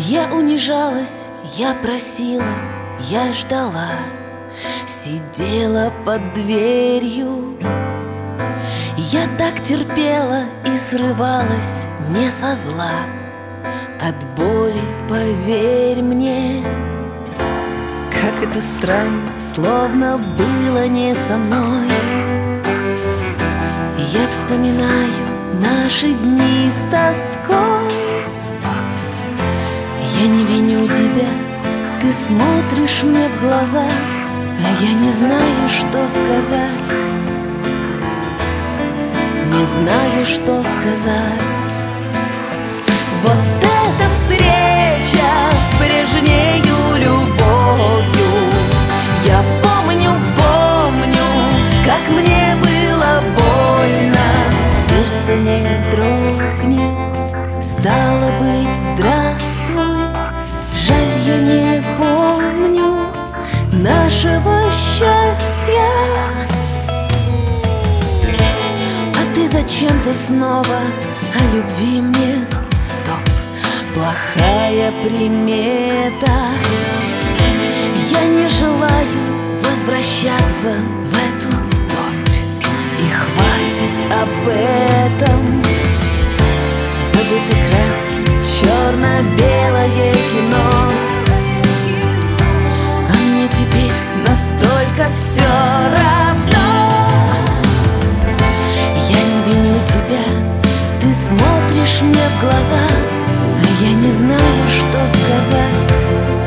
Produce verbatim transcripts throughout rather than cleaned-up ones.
Я унижалась, я просила, я ждала, сидела под дверью. Я так терпела и срывалась не со зла. От боли, поверь мне, как это странно, словно было не со мной. Я вспоминаю наши дни с тоской. Я не виню тебя, ты смотришь мне в глаза, а я не знаю, что сказать. Не знаю, что сказать. Вот эта встреча с прежнею любовью. Я помню, помню, как мне было больно. Сердце не дрогнет, стало быть, здравствуй. Жаль, я не помню нашего счастья. А ты зачем-то снова о любви мне? Стоп, плохая примета. Я не желаю возвращаться в эту топь, и хватит об этом. Забыты краски, черно-белое кино. А мне теперь настолько все равно. Я не виню тебя, ты смотришь мне в глаза, а я не знаю, что сказать.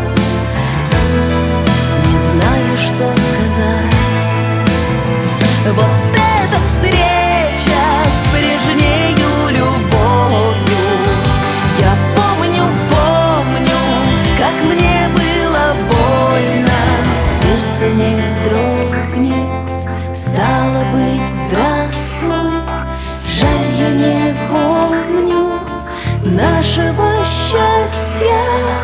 Не знаю, что сказать. Вот эта встреча с прежнею любовью. Я помню, помню, как мне было больно. Сердце не дрогнет, стало быть, здравствуй. Жаль, я не помню нашего счастья.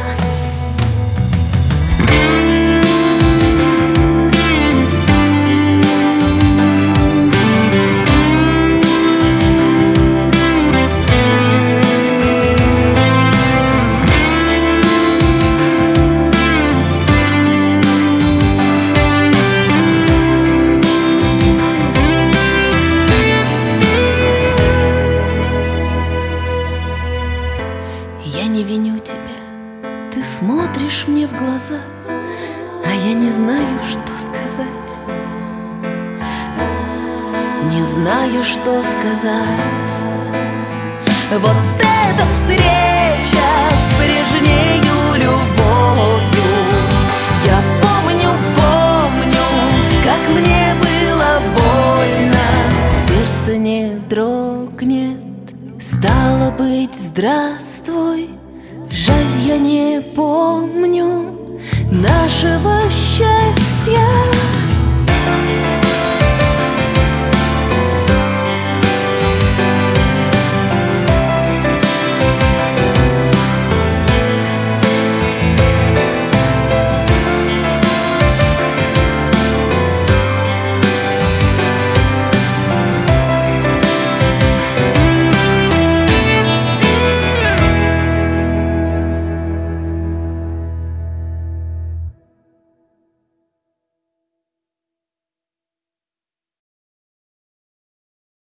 Я не виню тебя, ты смотришь мне в глаза, а я не знаю, что сказать. Не знаю, что сказать. Вот эта встреча с прежнею любовью. Я помню, помню, как мне было больно. Сердце не дрогнет, стало быть, здравствуй. Жаль, я не помню нашего счастья.